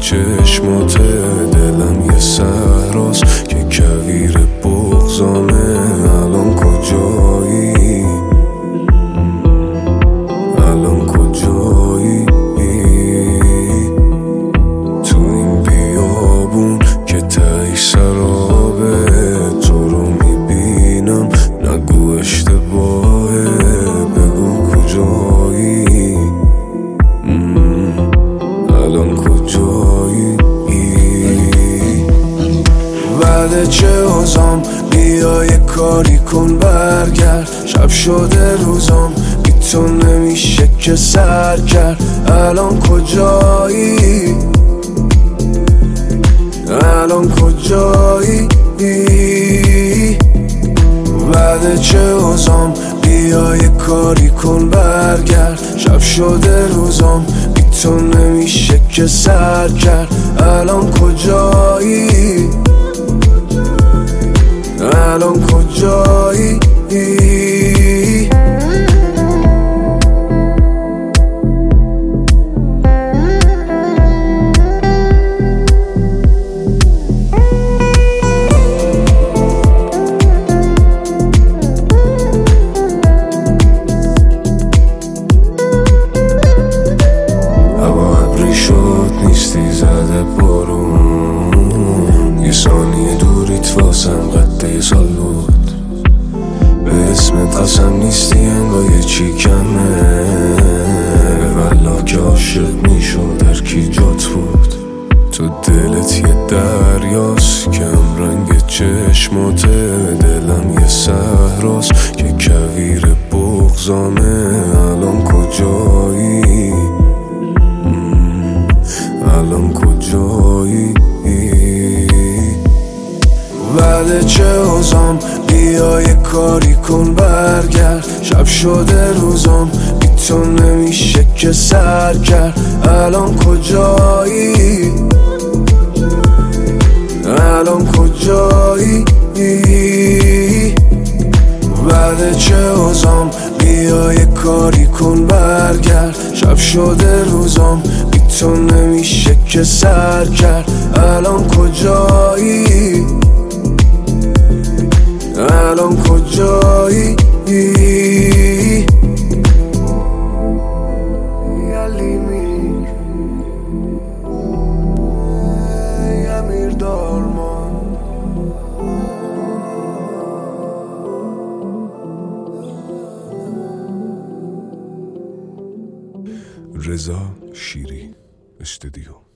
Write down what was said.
چشمات دلم یه صحراست که کویر بغضامه. الان کجایی؟ الان کجایی؟ تو این بیابون که تهی سرابه، تو رو میبینم نگو اشتباهه، بگو کجایی؟ الان کجایی؟ بعد چه اوزام بیا یه کاری کن برگرد، شب شده روزام بی تو نمیشه که سر کرد. الان کجایی؟ الان کجایی؟ بعد چه اوزام بیا یه کاری کن برگرد، شب شده روزام بی تو نمیشه که سر کرد. الان کجایی؟ الان کجایی؟ نیستی زده بارون، یه ثانیه دوریت واسم قد سال بود. به اسمت قسم نیستی انگار یه چی کمه، والله که عاشق میشد هر کی جات بود. تو دلت یه دریاست کم رنگ چشمات دلم یه صحراست که کویر بغضامه. الان کجایی؟ الان کجایی؟ بعد چه اوزام بیا یه کاری کن برگرد، شب شده روزام بی تو نمیشه که سر کرد. الان کجایی؟ الان کجایی؟ بعد چه اوزام بیا یه کاری کن برگرد، شب شده روزام بی تو نمیشه که سر کرد. الان کجایی؟ الان کجایی؟ رضا شیری استودیو.